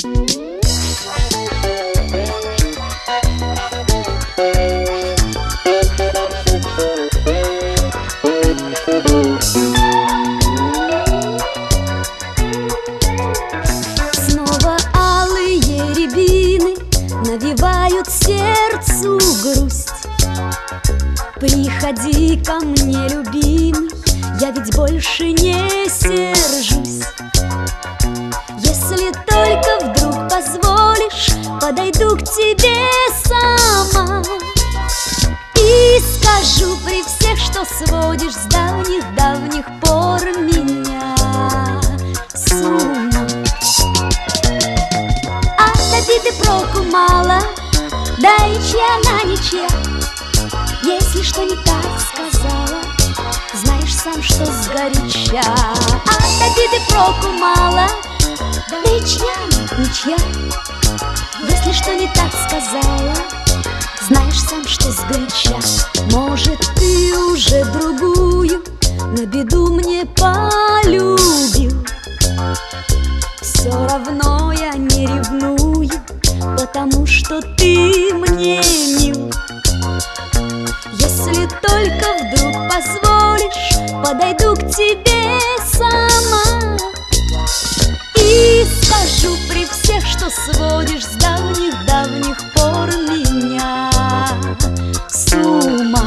Снова алые рябины навевают сердцу грусть. Приходи ко мне, любимый, я ведь больше не сержусь. Если только вдруг позволишь, подойду к тебе сама и скажу при всех, что сводишь с давних-давних пор меня с ума. От обиды проку мало, да и чья на ничья. Если что не так сказала, знаешь сам, что сгоряча. От обиды проку мало, да и чья ничья. Если что не так сказала, знаешь сам, что сгоряча. Может, ты уже другую на беду мне полюбил. Все равно я не ревную, потому что ты мне мил. Если только вдруг позволишь, подойду к тебе сама и скажу при всех, что сводишь с давних-давних пор меня с ума.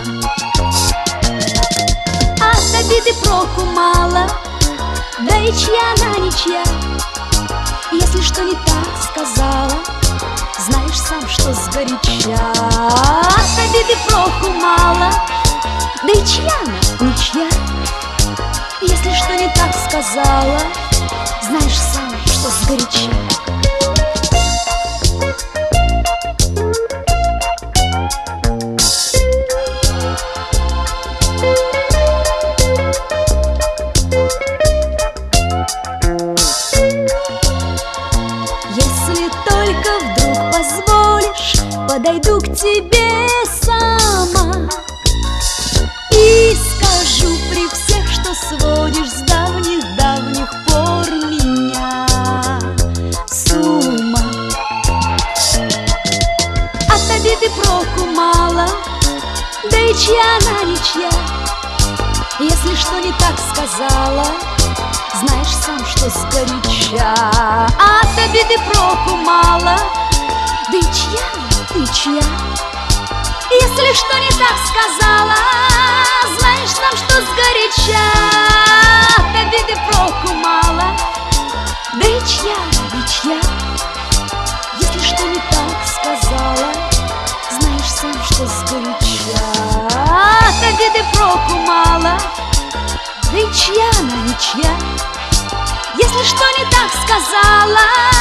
От обиды проку мало, да и чья на ничья. Если что не так сказала, знаешь сам, что сгоряча. От обиды проку мало, да и чья она ничья. Если что не так сказала, знаешь сам, что сгоряча. Если только вдруг позволишь, подойду к тебе сама и скажу при всех, что сводишь с давних-давних пор меня с ума. От обиды проку мало, да и чья она ничья. Если что не так сказала, знаешь сам, что сгоряча. От обиды проку мало, да и чья ничья. Если что не так сказала, знаешь сам, что сгоряча. От обиды проку мало, да и чья ничья. Если что не так сказала, знаешь сам, что сгоряча. От обиды проку мало, да и чья она ничья. Если что не так сказала,